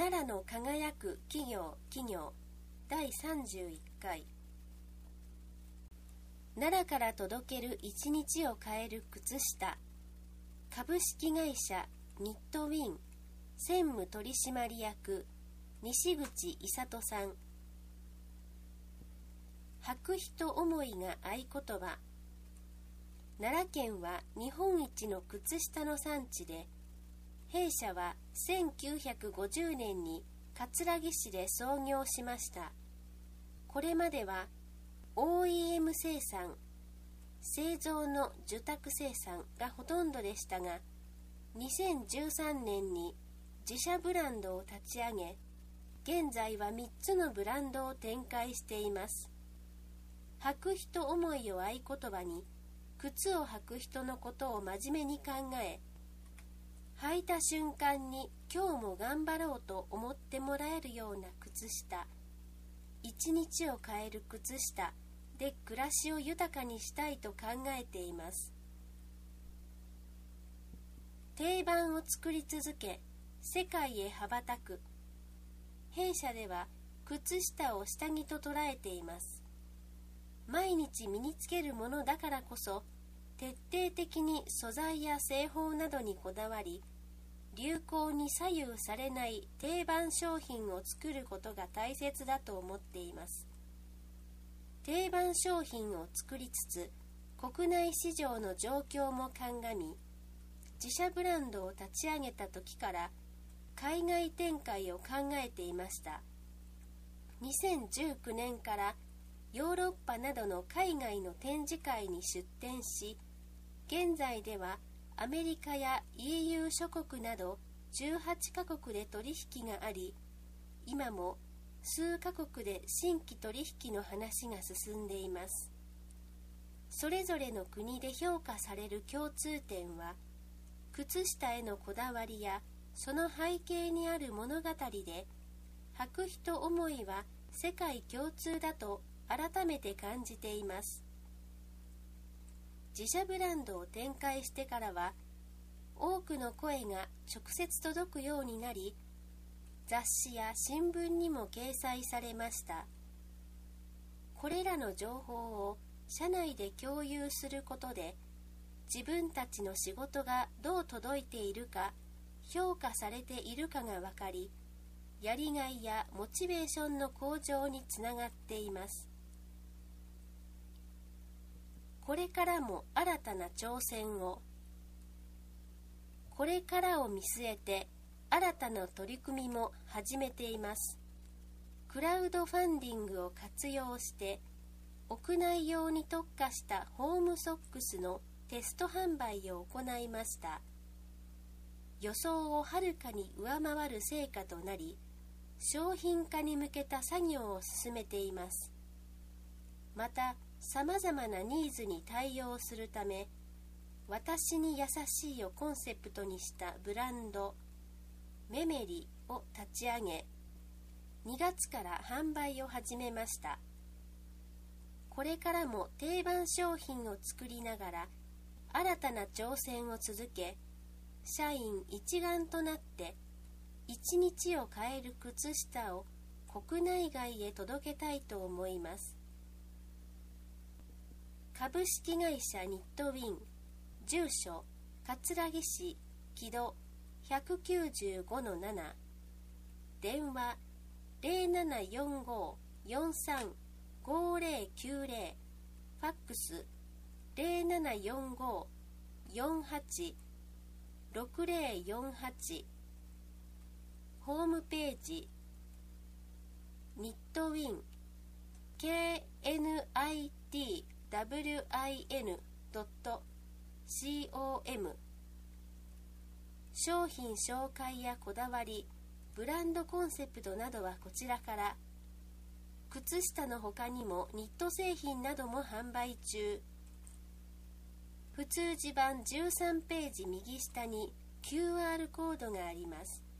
奈良の輝く企業第31回。奈良から届ける一日を変える靴下。株式会社ニットウィン専務取締役西口伊里さん。履く人思いが合言葉。奈良県は日本一の靴下の産地で、弊社は1950年に葛城市で創業しました。これまでは OEM 生産、製造の受託生産がほとんどでしたが、2013年に自社ブランドを立ち上げ、現在は3つのブランドを展開しています。履く人思いを合言葉に、靴を履く人のことを真面目に考え、履いた瞬間に今日も頑張ろうと思ってもらえるような靴下、一日を変える靴下で暮らしを豊かにしたいと考えています。定番を作り続け、世界へ羽ばたく。弊社では靴下を下着と捉えています。毎日身につけるものだからこそ、徹底的に素材や製法などにこだわり、流行に左右されない定番商品を作ることが大切だと思っています。定番商品を作りつつ、国内市場の状況も鑑み、自社ブランドを立ち上げた時から海外展開を考えていました。2019年からヨーロッパなどの海外の展示会に出展し、現在ではアメリカや EU 諸国など18カ国で取引があり、今も数カ国で新規取引の話が進んでいます。それぞれの国で評価される共通点は、靴下へのこだわりやその背景にある物語で、履く人思いは世界共通だと改めて感じています。自社ブランドを展開してからは、多くの声が直接届くようになり、雑誌や新聞にも掲載されました。これらの情報を社内で共有することで、自分たちの仕事がどう届いているか、評価されているかが分かり、やりがいやモチベーションの向上につながっています。これからも新たな挑戦を。これからを見据えて新たな取り組みも始めています。クラウドファンディングを活用して屋内用に特化したホームソックスのテスト販売を行いました。予想をはるかに上回る成果となり、商品化に向けた作業を進めています。また、さまざまなニーズに対応するため、私に優しいをコンセプトにしたブランド、メメリを立ち上げ、2月から販売を始めました。これからも定番商品を作りながら、新たな挑戦を続け、社員一丸となって一日を変える靴下を国内外へ届けたいと思います。株式会社ニットウィン、住所葛城市木戸 195-7、 電話 0745-435090、 ファックス 0745-486048、ホームページニットウィン knitwin.com、 商品紹介やこだわり、ブランドコンセプトなどはこちらから。靴下の他にもニット製品なども販売中。普通地版13ページ右下に QR コードがあります。